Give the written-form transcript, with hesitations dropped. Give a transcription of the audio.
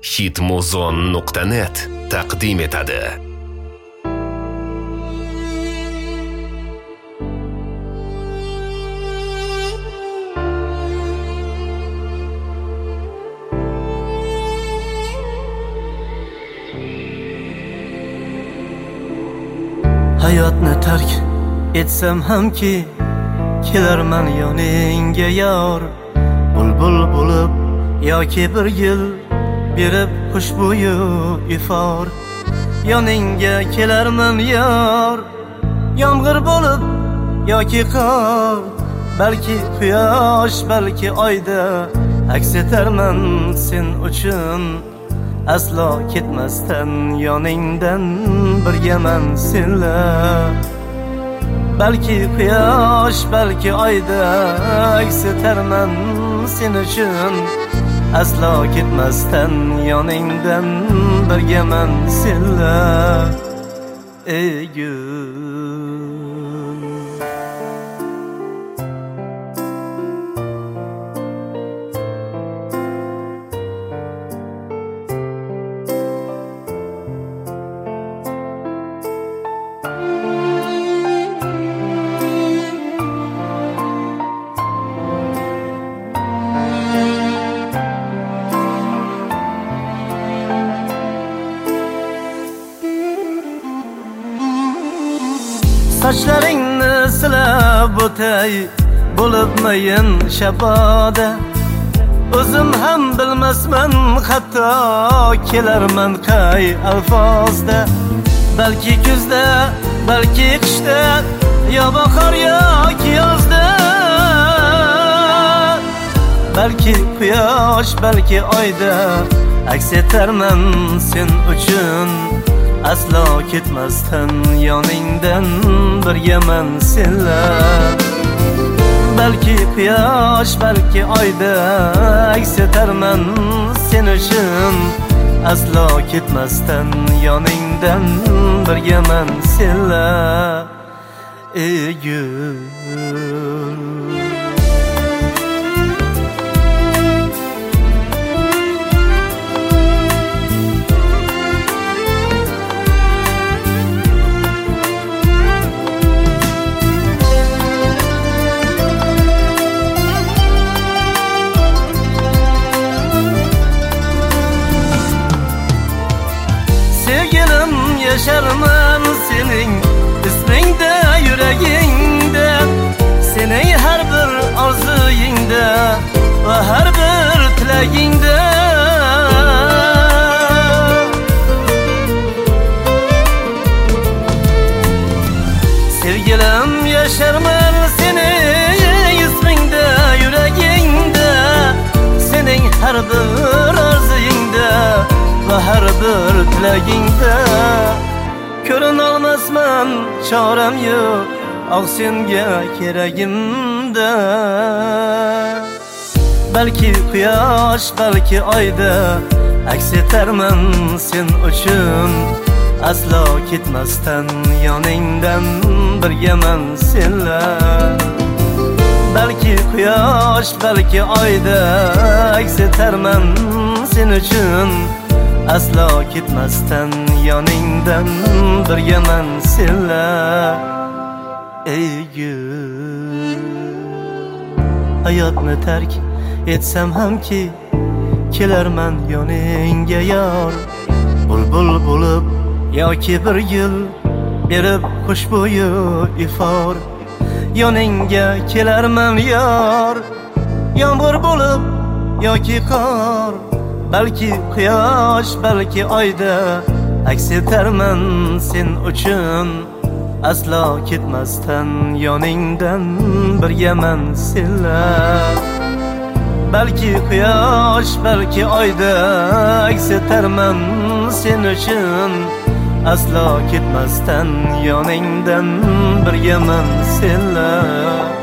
hitmuzon.net taqdim etadi. Hayotni tark etsam hamki, kelarman yoningga yor. Bulbul bo'lib yoki bir yil berib xushbo'yi ifor. Yoningga kelarman yor, yomg'ir bo'lib yoki qor. Balki quyosh, balki oyda aks etarman sen uchun. Aslo ketmasdan yoningdan birgaman senla. Balki quyosh, balki oyda aks etarman sen uchun. Aslo ketmasdan yoningdan birgaman senla. Ey gul, sochlaringni silab o'tay bo'libmayin shaboda. O'zim ham bilmasman hatto kelarman qay alfozda. Balki kuzda, balki qishda, yo bahor yoki yozda. Balki quyosh, balki oyda aks etarman sen uchun. Aslo ketmasdan yoningdan birgaman senla. Balki quyosh, balki oyda aks etarman sen uchun. Aslo ketmasdan yoningdan birgaman senla. Ey gul, yaşarman senin ismingda, yuragingda. Sening har bir orzuyingda va har bir tilagingda. Sevgilim yaşarman sening ismingda, yuragingda. Sening har bir orzuyingda va har bir tilagingda. Ko'rin olmasman, choram yo'q, ah senga keragimda. Balki quyosh, balki oyda aks etarman sen uchun. Aslo ketmasdan yoningdan birgaman senla. Balki quyosh, balki oyda aks etarman sen uchun. Aslo ketmasdan yoningdan birgaman senla. Ey gul, hayotni tark etsam hamki, kelarman yoningga yor. Bulbul bo'lib yoki bir yil berib xushbo'yi ifor. Yoningga kelarman yor, yomg'ir bo'lib yoki qor. Balki quyosh, balki oyda aks etarman sen uchun. Aslo ketmasdan yoningdan birgaman senla. Balki quyosh, balki oyda aks etarman sen uchun. Aslo ketmasdan yoningdan birgaman senla.